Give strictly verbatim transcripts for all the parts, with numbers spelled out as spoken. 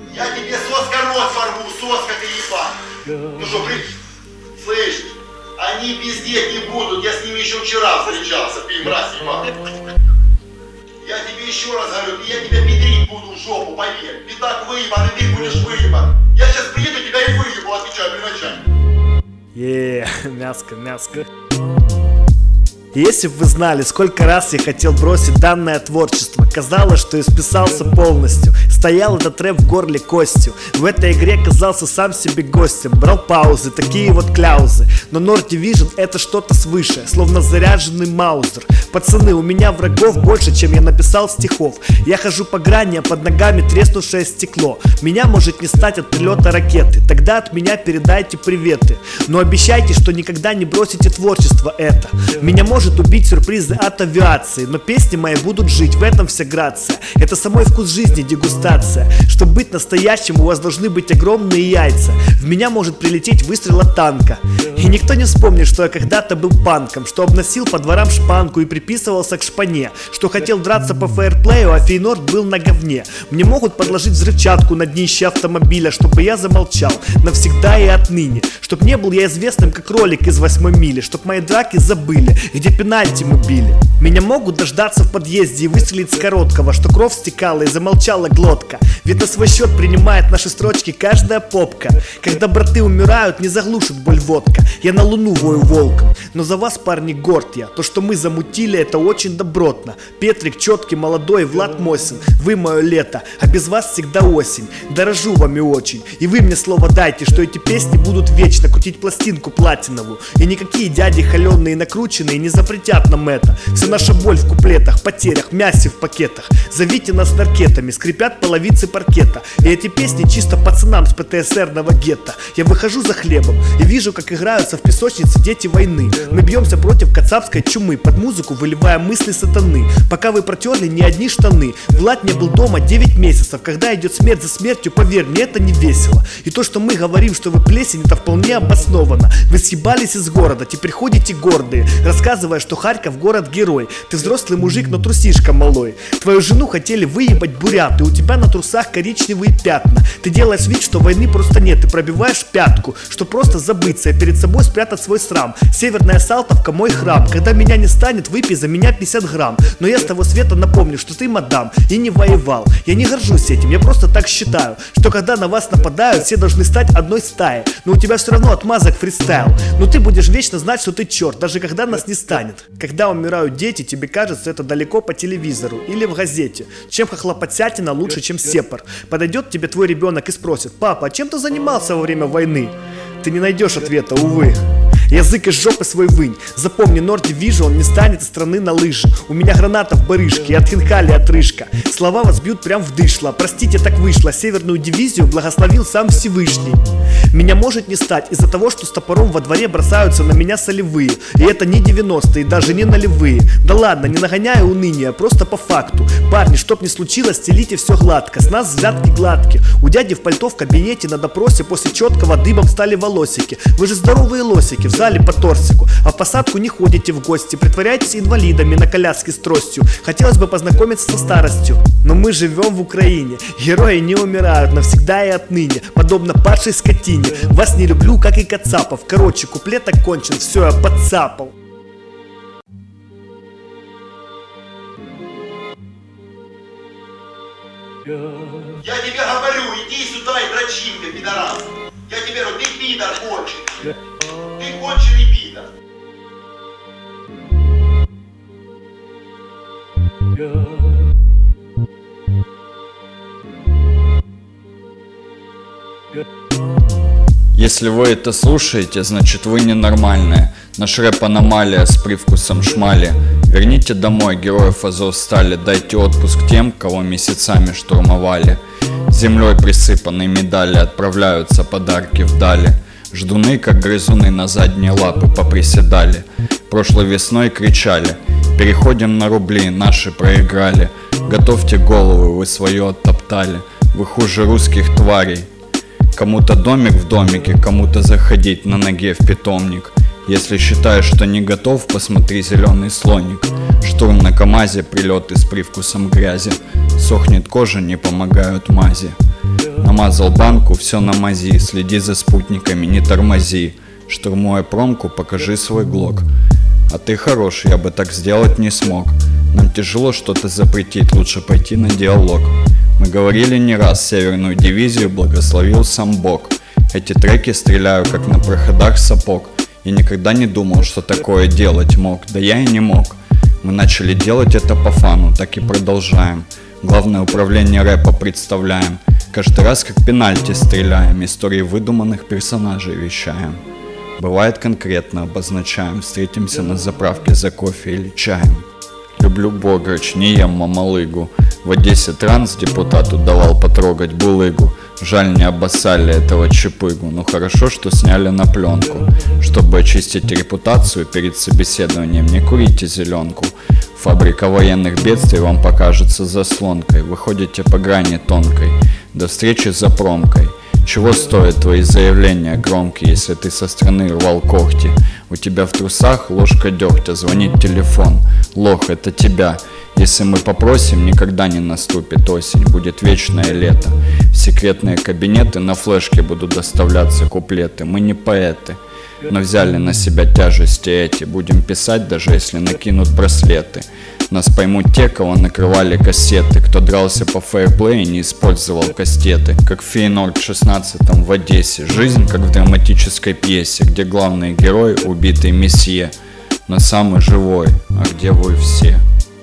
Я тебе соска рот сорву, соска ты ебать. Ну что, при... слышь, они пиздеть не будут, я с ними еще вчера встречался, ты мразь ебать. Я тебе еще раз говорю, я тебя педрить буду в жопу, поверь. Ты так выебан, и ты будешь выебан. Я сейчас приеду, тебя и выебу, отвечаю при начальнике. Еее, мяско, мяско. Если бы вы знали, сколько раз я хотел бросить данное творчество, казалось, что исписался полностью. Стоял этот рэп в горле костью. В этой игре казался сам себе гостем. Брал паузы, такие вот кляузы. Но North Division это что-то свыше, словно заряженный маузер. Пацаны, у меня врагов больше, чем я написал стихов. Я хожу по грани, а под ногами треснувшее стекло. Меня может не стать от прилета ракеты. Тогда от меня передайте приветы. Но обещайте, что никогда не бросите творчество это. Меня может убить сюрпризы от авиации, но песни мои будут жить, в этом вся грация. Это самой вкус жизни, дегустация. Чтобы быть настоящим, у вас должны быть огромные яйца. В меня может прилететь выстрел от танка. И никто не вспомнит, что я когда-то был панком, что обносил по дворам шпанку и приписывался к шпане, что хотел драться по фейерплею, а Фейнорд был на говне. Мне могут подложить взрывчатку на днище автомобиля, чтобы я замолчал навсегда и отныне. Чтоб не был я известным, как ролик из восьмой мили. Чтоб мои драки забыли, где пенальти мы били. Меня могут дождаться в подъезде и выстрелить с короткого, что кровь стекала и замолчала глотка. Ведь на свой счет принимает наши строчки каждая попка. Когда браты умирают, не заглушит боль водка. Я на луну вою волком, но за вас, парни, горд я. То, что мы замутили, это очень добротно. Петрик четкий, молодой, Влад Мосин. Вы мое лето, а без вас всегда осень. Дорожу вами очень, и вы мне слово дайте, что эти песни будут вечно крутить пластинку платиновую. И никакие дяди холеные и накрученные не запретят нам это. Вся наша боль в куплетах, потерях, мясе в пакетах. Зовите нас наркетами, скрипят половицы паркета. И эти песни чисто пацанам с ПТСРного гетто. Я выхожу за хлебом и вижу, как играются в песочнице дети войны. Мы бьемся против кацапской чумы, под музыку выливая мысли сатаны. Пока вы протерли не одни штаны. Влад не был дома девять месяцев. Когда идет смерть за смертью, поверь мне, это не весело. И то, что мы говорим, что вы плесень, это вполне обосновано. Вы съебались из города, теперь ходите гордые, рассказывая, что Харьков город-герой. Ты взрослый мужик, но трусишка малой. Твою жену хотели выебать буряты, у тебя на трусах коричневые пятна. Ты делаешь вид, что войны просто нет, ты пробиваешь пятку, что просто забыться и перед собой спрятать свой срам. Северная Салтовка мой храм. Когда меня не станет, выпей за меня пятьдесят грамм. Но я с того света напомню, что ты мадам и не воевал. Я не горжусь этим, я просто так считаю, что когда на вас нападают, все должны стать одной стаей. Но у тебя все равно отмазок фристайл. Но ты будешь вечно знать, что ты черт, даже когда нас не станет. Когда умирают дети, тебе кажется это далеко по телевизору или в газете. Чем хохлопотятина лучше, чем сепар. Подойдет тебе твой ребенок и спросит: папа, а чем ты занимался во время войны? Ты не найдешь ответа, увы. Язык из жопы свой вынь. Запомни, North Division, он не станет из страны на лыжи. У меня граната в барышке, и от хинкали отрыжка. Слова вас бьют прям в дышло. Простите, так вышло. Северную дивизию благословил сам Всевышний. Меня может не стать из-за того, что с топором во дворе бросаются на меня солевые. И это не девяностые, даже не нулевые. Да ладно, не нагоняю уныния, просто по факту. Парни, чтоб не случилось, стелите все гладко. С нас взятки гладкие. У дяди в пальто в кабинете на допросе после четкого дыбом стали волосики. Вы же здоровые лосики, в зале по торсику. А в посадку не ходите в гости, притворяйтесь инвалидами на коляске с тростью. Хотелось бы познакомиться со старостью, но мы живем в Украине. Герои не умирают навсегда и отныне, подобно падшей скотине. Вас не люблю, как и кацапов. Короче, куплет окончен, все, я подцапал. Я тебе говорю, иди сюда и дрочи мне, пидорас. Я тебе говорю, ты пидор конченый. Ты конченый пидор. Если вы это слушаете, значит вы ненормальные. Наш рэп аномалия с привкусом шмали. Верните домой героев Азовстали. Дайте отпуск тем, кого месяцами штурмовали. Землей присыпанные медали, отправляются подарки вдали. Ждуны, как грызуны, на задние лапы поприседали. Прошлой весной кричали: переходим на рубли, наши проиграли. Готовьте головы, вы свое оттоптали. Вы хуже русских тварей. Кому-то домик в домике, кому-то заходить на ноге в питомник. Если считаешь, что не готов, посмотри «Зеленый слоник». Штурм на КамАЗе, прилеты с привкусом грязи. Сохнет кожа, не помогают мази. Намазал банку, все на мази, следи за спутниками, не тормози. Штурмуя промку, покажи свой глок. А ты хорош, я бы так сделать не смог. Нам тяжело что-то запретить, лучше пойти на диалог. Мы говорили не раз, северную дивизию благословил сам Бог. Эти треки стреляю, как на проходах сапог. Я никогда не думал, что такое делать мог, да я и не мог. Мы начали делать это по фану, так и продолжаем. Главное управление рэпа представляем. Каждый раз как пенальти стреляем, истории выдуманных персонажей вещаем. Бывает конкретно обозначаем, встретимся на заправке за кофе или чаем. Люблю Бограч, не ем мамалыгу. В Одессе транс депутату давал потрогать булыгу. Жаль, не обоссали этого чепыгу, но хорошо, что сняли на пленку. Чтобы очистить репутацию перед собеседованием, не курите зеленку. Фабрика военных бедствий вам покажется заслонкой. Выходите по грани тонкой. До встречи за промкой. Чего стоят твои заявления громкие, если ты со стороны рвал когти? У тебя в трусах ложка дегтя, звонит телефон. Лох, это тебя. Если мы попросим, никогда не наступит осень, будет вечное лето. В секретные кабинеты на флешке будут доставляться куплеты. Мы не поэты, но взяли на себя тяжести эти. Будем писать, даже если накинут браслеты. Нас поймут те, кого накрывали кассеты, кто дрался по фейерплею и не использовал кастеты. Как в Фейнорд шестнадцатом в Одессе. Жизнь как в драматической пьесе, где главный герой убитый месье, но самый живой, а где вы все?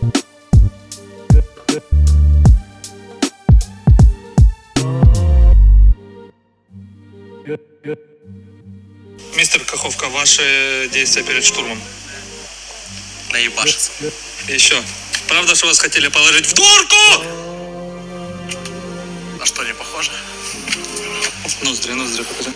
Мистер Каховка, ваши действия перед штурмом? Наебашиться. Еще. Правда, что вас хотели положить в дурку? На что, не похоже? Ноздри, ноздри, покажи.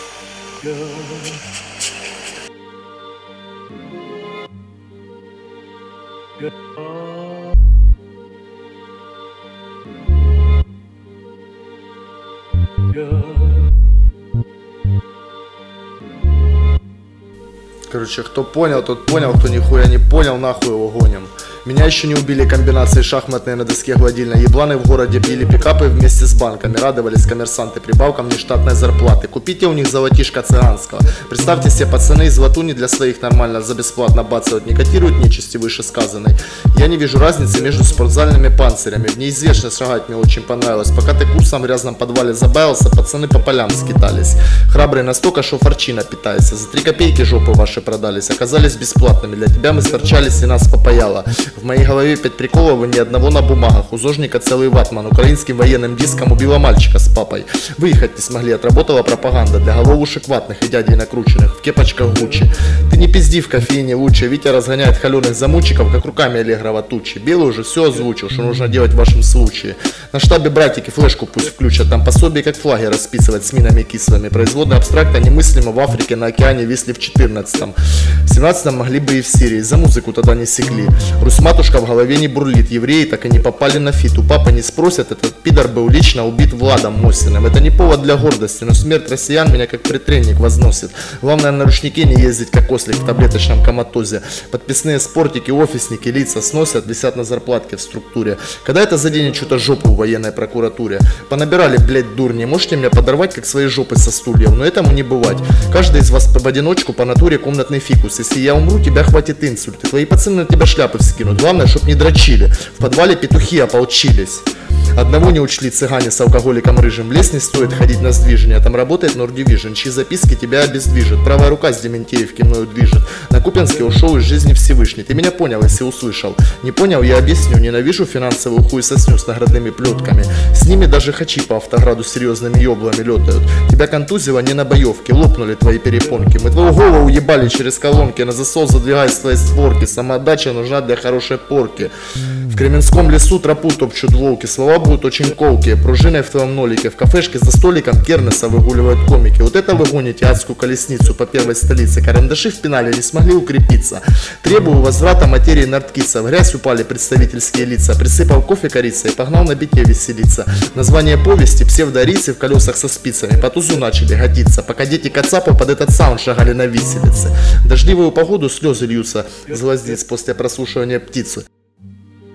Короче, кто понял, тот понял, кто нихуя не понял, нахуй его гоним. Меня еще не убили комбинации шахматные на доске гладильной. Ебланы в городе пили пикапы вместе с банками. Радовались коммерсанты прибавкам нештатной зарплаты. Купите у них золотишко цыганского. Представьте себе, пацаны из Латуни для своих нормально за бесплатно бацают. Не котируют нечисти вышесказанной. Я не вижу разницы между спортзальными панцирями. В неизвестность шагать мне очень понравилось. Пока ты курсом в грязном подвале забавился, пацаны по полям скитались. Храбрые настолько, что форчина питается. За три копейки жопы ваши продались. Оказались бесплатными. Для тебя мы сторчались и нас попаяло. В моей голове пять приколов и ни одного на бумагах. У зожника целый ватман. Украинским военным диском убила мальчика с папой. Выехать не смогли, отработала пропаганда. Для головушек ватных и дядей накрученных в кепочках Гуччи. Ты не пизди в кофейне лучше. Витя разгоняет холеных замучиков, как руками Аллегрова тучи. Белый уже все озвучил, что нужно делать в вашем случае. На штабе братики флешку пусть включат. Там пособие как флаги расписывать с минами кислыми. Производные абстракта немыслимо в Африке на океане висли в четырнадцатом. В семнадцатом могли бы и в Сирии. За музыку тогда не секли. Матушка в голове не бурлит, евреи так и не попали на фит. У папы не спросят, этот пидор был лично убит Владом Мосиным. Это не повод для гордости, но смерть россиян меня как претренник возносит. Главное на ручнике не ездить как ослик в таблеточном коматозе. Подписные спортики, офисники, лица сносят, висят на зарплатке в структуре. Когда это заденет что-то жопу в военной прокуратуре? Понабирали, блять, дурни, можете меня подорвать как свои жопы со стульев, но этому не бывать. Каждый из вас в одиночку по натуре комнатный фикус. Если я умру, тебя хватит инсульт. И твои пацаны на тебя шляпы вскинут. Главное, чтоб не дрочили. В подвале петухи ополчились. Одного не учли цыгане с алкоголиком рыжим. В лес не стоит ходить на сдвижение. Там работает Нордивижн, чьи записки тебя обездвижат. Правая рука с Дементеевки мною движет. На Купенске ушел из жизни Всевышний. Ты меня понял, если услышал. Не понял, я объясню. Ненавижу финансовую хуесосню с наградными плетками. С ними даже хачи по автограду серьезными еблами летают. Тебя контузило не на боевке. Лопнули твои перепонки. Мы твою голову ебали через колонки. На засол задвигай свои створки. Самоотдача нужна для хорошей порки. В Кременском лесу тропу топчут волки. Слова будут очень колкие, пружиной в твоем нолике. В кафешке за столиком Кернеса выгуливают комики. Вот это вы гоните адскую колесницу по первой столице. Карандаши в пенале не смогли укрепиться. Требую возврата материи Нордкиса. В грязь упали представительские лица. Присыпал кофе корицей и погнал на бите веселиться. Название повести псевдорийцы в колесах со спицами. По тузу начали годиться. Пока дети кацапов под этот саунд шагали на виселице. В дождливую погоду слезы льются с глазниц после прослушивания птицы.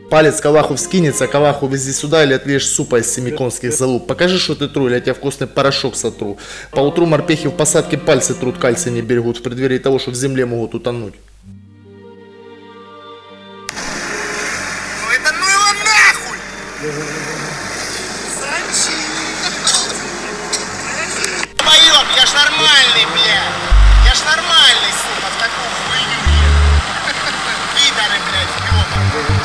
Палец Калаху вскинется, Калаху вези сюда или отлежь супа из семи конских залуп. Покажи, что ты тру, или я тебя вкусный порошок сотру. Поутру морпехи в посадке пальцы трут, кальций не берегут в преддверии того, что в земле могут утонуть. Ну это ну его нахуй! Поёб, я ж нормальный, блядь! Я ж нормальный, сука, в такую хуйню ем. Пидоры, блядь, ёбаные.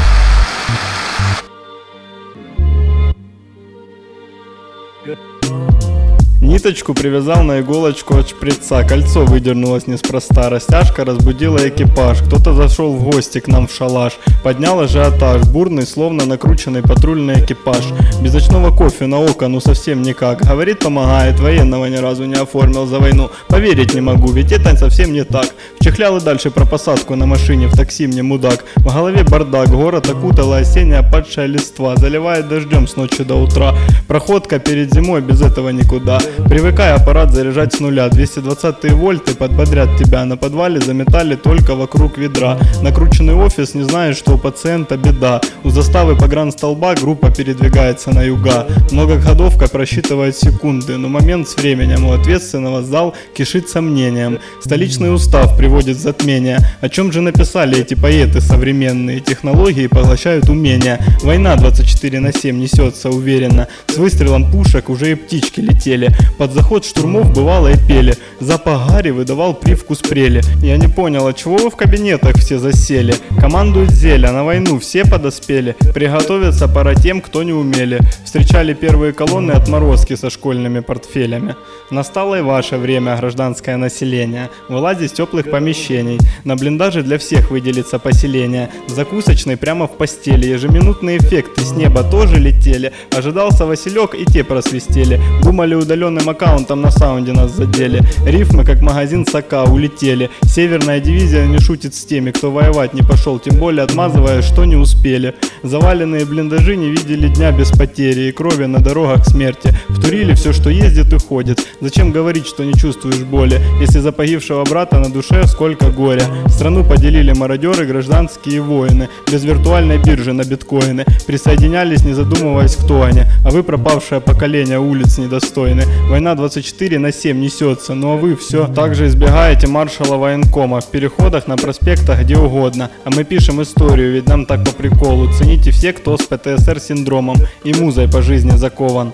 Ниточку привязал на иголочку от шприца, кольцо выдернулось неспроста, растяжка разбудила экипаж, кто-то зашел в гости к нам в шалаш, поднял ажиотаж, бурный, словно накрученный патрульный экипаж, без ночного кофе на око, ну совсем никак, говорит помогает, военного ни разу не оформил за войну, поверить не могу, ведь это совсем не так, вчихлял и дальше про посадку на машине, в такси мне мудак, в голове бардак, город окутала осенняя падшая листва, заливает дождем с ночи до утра, проходка перед зимой, без этого никуда. Привыкай аппарат заряжать с нуля, двести двадцатые вольты подбодрят тебя, на подвале заметали только вокруг ведра, накрученный офис не знает, что у пациента беда, у заставы погранстолба группа передвигается на юга, многоходовка просчитывает секунды, но момент с временем у ответственного зал кишит сомнением, столичный устав приводит в затмение, о чем же написали эти поэты современные, технологии поглощают умения, война двадцать четыре на семь несется уверенно, с выстрелом пушек уже и птички летели, под заход штурмов бывало и пели, запах гари выдавал привкус прели. Я не понял, от чего вы в кабинетах все засели? Командует зелья, на войну все подоспели, приготовиться пора тем, кто не умели. Встречали первые колонны отморозки со школьными портфелями. Настало и ваше время, гражданское население, вылазить из теплых помещений, на блиндаже для всех выделится поселение, в закусочной прямо в постели, ежеминутные эффекты с неба тоже летели, ожидался Василек и те просвистели, думали удаленным аккаунтом на саунде нас задели, рифмы как магазин сока улетели, северная дивизия не шутит с теми, кто воевать не пошел, тем более отмазывая, что не успели, заваленные блиндажи не видели дня без потери и крови на дорогах смерти, втурили все, что ездит и ходит, зачем говорить, что не чувствуешь боли, если за погибшего брата на душе сколько горя, страну поделили мародеры, гражданские воины, без виртуальной биржи на биткоины, присоединялись не задумываясь, кто они, а вы пропавшее поколение улиц недостойны. Война двадцать четыре на семь несется, ну а вы все так же избегаете маршала военкома в переходах на проспектах где угодно. А мы пишем историю, ведь нам так по приколу. Цените все, кто с ПТСР синдромом и музой по жизни закован.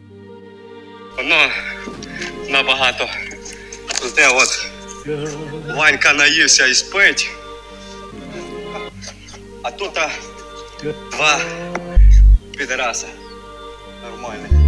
Ну, набагато. Де от Ванька наївся і спить, а тут а, два підараса. Нормально.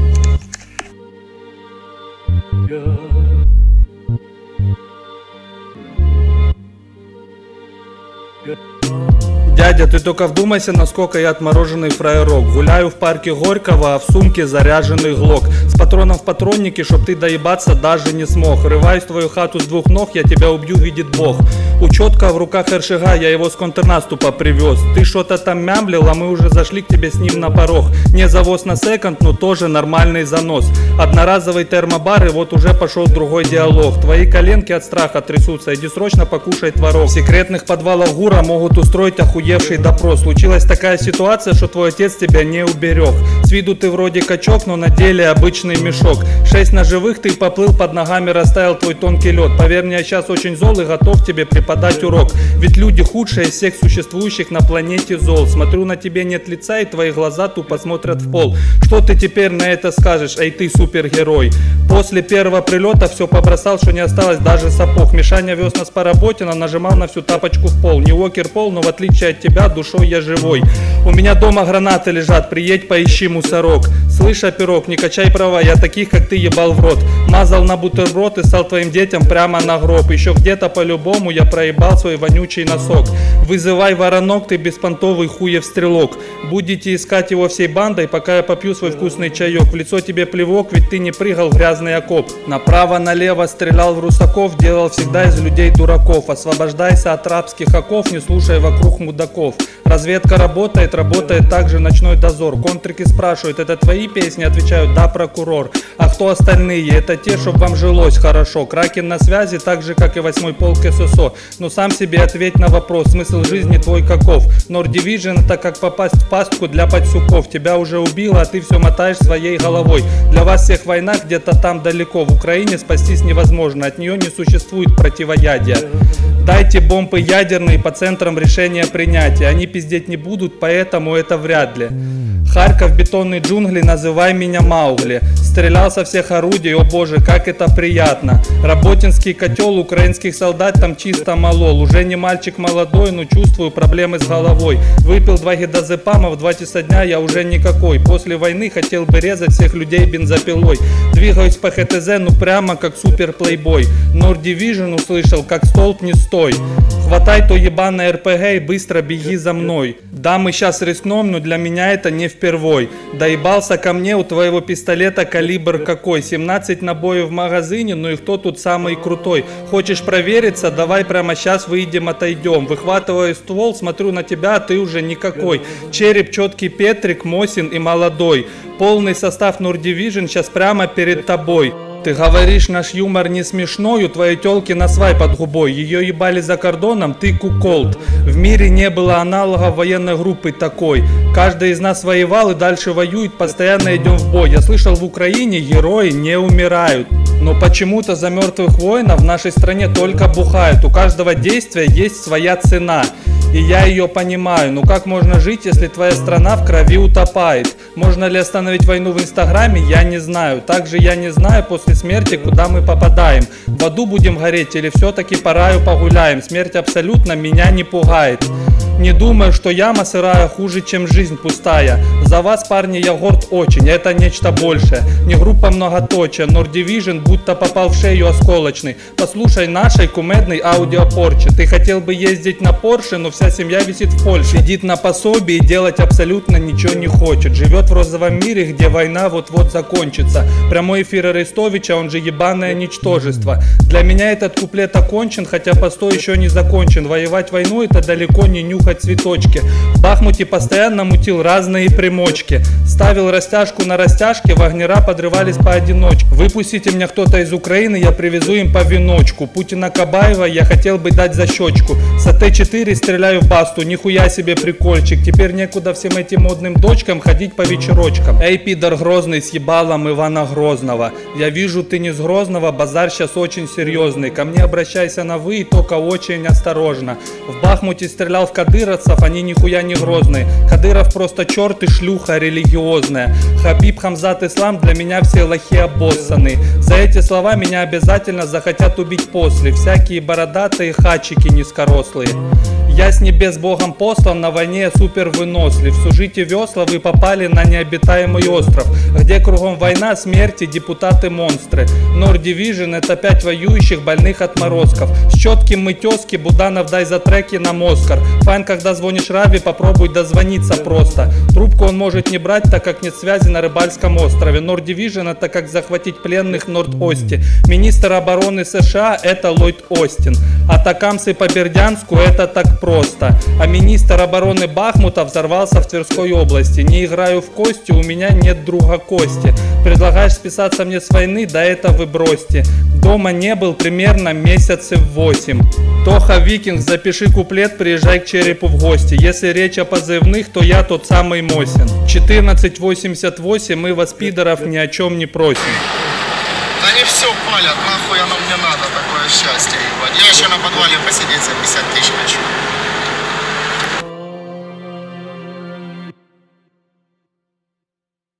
Дядя, ты только вдумайся, насколько я отмороженный фраерок. Гуляю в парке Горького, а в сумке заряженный глок. С патроном в патроннике, чтоб ты доебаться даже не смог. Рываюсь в твою хату с двух ног, я тебя убью, видит Бог. Учетка в руках Эршига, я его с контрнаступа привез. Ты что-то там мямлил, а мы уже зашли к тебе с ним на порог. Не завоз на секонд, но тоже нормальный занос. Одноразовый термобар, и вот уже пошел другой диалог. Твои коленки от страха трясутся, иди срочно покушай творог. В секретных подвалах ГУРа могут устроить охуевший допрос. Случилась такая ситуация, что твой отец тебя не уберег. С виду ты вроде качок, но на деле обычный мешок. Шесть ножевых ты поплыл, под ногами растаял твой тонкий лед. Поверь мне, я сейчас очень зол и готов тебе преподать урок. Ведь люди худшие из всех существующих на планете зол. Смотрю, на тебе нет лица, и твои глаза тупо смотрят в пол. Что ты теперь на это скажешь, эй ты супергерой? После первого прилета все побросал, что не осталось даже сапог. Мишаня вез нас по работе, но нажимал на всю тапочку в пол. Не Уокер Пол, но в отличие от тебя душой я живой. У меня дома гранаты лежат, приедь поищи мусорок. Слышь, оперок, не качай права, я таких как ты ебал в рот. Мазал на бутерброд и стал твоим детям прямо на гроб. Еще где-то по-любому я проебал свой вонючий носок. Вызывай воронок, ты беспонтовый хуев стрелок. Будете искать его всей бандой, пока я попью свой вкусный чаек. В лицо тебе плевок, ведь ты не прыгал в грязный окоп. Направо-налево стрелял в русаков, делал всегда из людей дураков. Освобождайся от рабских оков, не слушай вокруг мудаков. Разведка работает, работает также ночной дозор. Контрики спрашивают, это твои твои песни отвечают «да, прокурор». А кто остальные? Это те, чтобы вам жилось хорошо. Кракен на связи, так же, как и восьмой полк ССО. Но сам себе ответь на вопрос, смысл жизни твой каков? Nord Division это как попасть в пастку для подсюков. Тебя уже убило, а ты все мотаешь своей головой. Для вас всех война где-то там далеко. В Украине спастись невозможно, от нее не существует противоядия. Дайте бомбы ядерные по центрам решения принятия. Они пиздеть не будут, поэтому это вряд ли. Харьков, бетонные джунгли, называй меня Маугли. Стрелял со всех орудий, о боже, как это приятно. Работинский котел, украинских солдат там чисто молол. Уже не мальчик молодой, но чувствую проблемы с головой. Выпил два гидозепама, в два часа дня я уже никакой. После войны хотел бы резать всех людей бензопилой. Двигаюсь по ХТЗ, ну прямо как супер плейбой. Nord Division услышал, как столб не стой. Хватай то ебаное РПГ и быстро беги за мной. Да, мы сейчас рискнем, но для меня это не впервой. Доебался ко мне, у твоего пистолета калибр какой? семнадцать набоев в магазине, ну и кто тут самый крутой? Хочешь провериться? Давай прямо сейчас выйдем, отойдем. Выхватываю ствол, смотрю на тебя, а ты уже никакой. Череп четкий Петрик, Мосин и молодой. Полный состав Nord Division сейчас прямо перед тобой. Ты говоришь, наш юмор не смешной, у твоей тёлки на свай под губой. Ее ебали за кордоном, ты куколд. В мире не было аналога военной группы такой. Каждый из нас воевал и дальше воюет, постоянно идем в бой. Я слышал, в Украине герои не умирают. Но почему-то за мертвых воинов в нашей стране только бухают. У каждого действия есть своя цена. И я ее понимаю, но как можно жить, если твоя страна в крови утопает? Можно ли остановить войну в Инстаграме, я не знаю. Также я не знаю после смерти, куда мы попадаем. В аду будем гореть или все-таки по раю погуляем? Смерть абсолютно меня не пугает. Не думаю, что яма сырая хуже, чем жизнь пустая. За вас, парни, я горд очень, это нечто большее. Не группа многоточия, Nord Division будто попал в шею осколочный. Послушай нашей кумедной аудиопорчи. Ты хотел бы ездить на Порше, но вся семья висит в Польше. Сидит на пособии и делать абсолютно ничего не хочет. Живет в розовом мире, где война вот-вот закончится. Прямой эфир Арестовича, он же ебаное ничтожество. Для меня этот куплет окончен, хотя постой еще не закончен. Воевать войну это далеко не нюх цветочки. В Бахмуте постоянно мутил разные примочки. Ставил растяжку на растяжке, вагнера подрывались поодиночке. Выпустите меня кто-то из Украины, я привезу им по веночку. Путина Кабаева я хотел бы дать за щечку. С А Т четыре стреляю в басту, нихуя себе прикольчик. Теперь некуда всем этим модным дочкам ходить по вечерочкам. Эй, пидор Грозный с ебалом Ивана Грозного. Я вижу, ты не с Грозного, базар сейчас очень серьезный. Ко мне обращайся на вы и только очень осторожно. В Бахмуте стрелял в кадыр, они нихуя не грозные. Кадыров просто черт и шлюха религиозная. Хабиб, Хамзат, Ислам, для меня все лохи обоссаны. За эти слова меня обязательно захотят убить после. Всякие бородатые хачики низкорослые. Я с небес Богом послан, на войне супер вынослив. Сужите весла, вы попали на необитаемый остров, где кругом война, смерти, депутаты-монстры. Nord Division это пять воюющих больных отморозков. С четким мы тезки, Буданов дай за треки нам Оскар. Файн, когда звонишь Рави, попробуй дозвониться просто. Трубку он может не брать, так как нет связи на Рыбальском острове. Nord Division это как захватить пленных в Норд-Осте. Министр обороны США это Ллойд Остин. Атакамсы по Бердянску это так просто. А министр обороны Бахмута взорвался в Тверской области. Не играю в кости, у меня нет друга Кости. Предлагаешь списаться мне с войны, да это вы бросьте. Дома не был примерно месяцев восемь. Тоха Викинг, запиши куплет, приезжай к Черепу в гости. Если речь о позывных, то я тот самый Мосин. четырнадцать восемьдесят восемь, мы вас, пидоров, ни о чем не просим. Да они все палят, нахуй оно мне надо, такое счастье, ебать. Я еще на подвале посидеть за пятьдесят тысяч хочу.